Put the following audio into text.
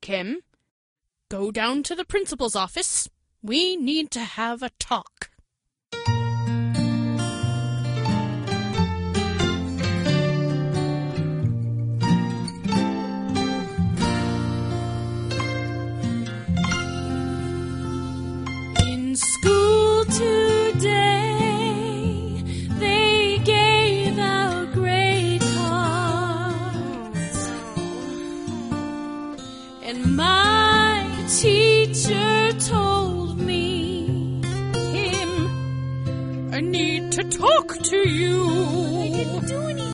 Kim, go down to the principal's office. We need to have a talk. In school today, they gave out grade cards, and my teacher told me, Kim, I need to talk to you.